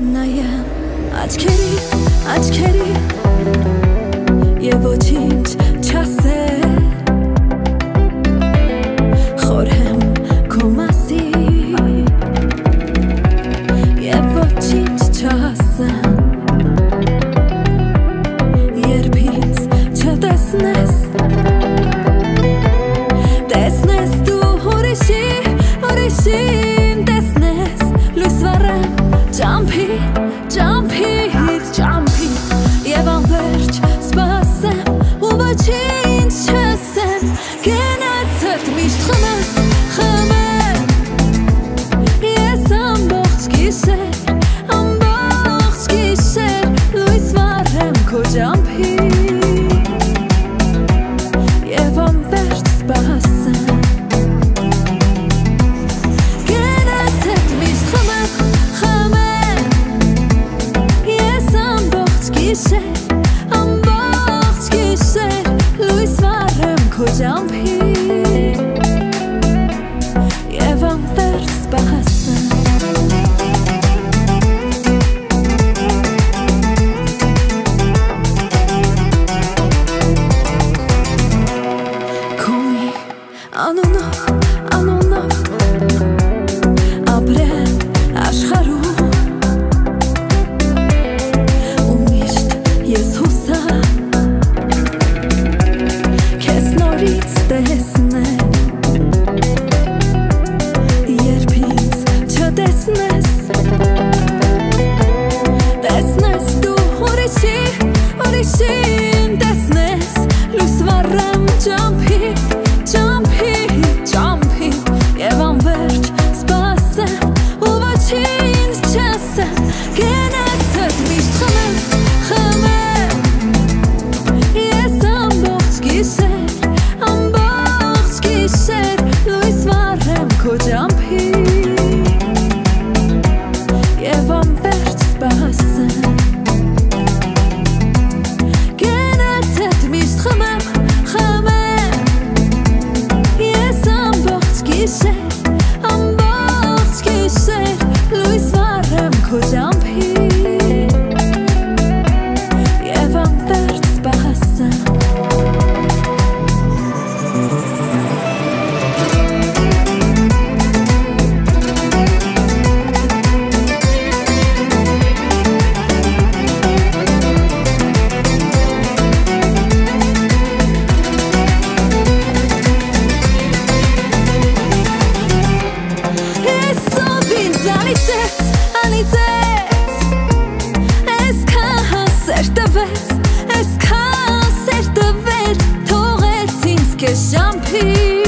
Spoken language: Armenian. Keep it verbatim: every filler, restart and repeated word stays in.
Նայեմ աչքերի, աչքերի Եվ ոչինչ չասել Խորհեմ քո մասին Եվ ոչինչ չասեմ Երբ ինձ չտեսնես Տեսնես դու ուրիշի, ուրիշին տեսնես Լույս վառեմ Ջամփի, ջամփից, ջամփի Եվ անվերջ սպասեմ ու ոչինչ չասեմ Գնացդ միշտ խմեմ, խմեմ Ես ամբողջ գիշեր, ամբողջ գիշեր Լույս վառեմ քո ջամփի Եվ անվերջ սպասեմ Գնացդ միշտ խմեմ, խմեմ Ես ամբողջ գիշեր, ամբողջ գիշեր Լույս վառեմ քո ջամփի Եվ անվերջ սպասեմ Քո մի անունով, անունով Ապրեմ աշխարհում Ու միշտ ես հուսամ Քեզ նորից տեսնել Երբ ինձ չտեսնես Տեսնես դու ուրիշի, ուրիշին տեսնես Լույս վառեմ ջամփի, ջամփի, ջամփի Եվ անվերջ սպասեմ ու ոչինչ չասեմ Գնացդ միշտ խմեմ, խմեմ Ես ամբողջ գիշեր, ամբողջ գիշեր Լույս վառեմ քո ջամփի Եվ անվերջ սպասեմ Գնացդ միշտ խմեմ, խմեմ Ես ամբողջ գիշեր, ամբողջ գիշեր Լույս վառեմ քո ջամփի Եվ անվերջ սպասեմ Ես ով ինձ անիծեց, անիծեց Այսքան սեր տվեց, այսքան սեր տվեց Թողեց ինձ քեզ ջամփի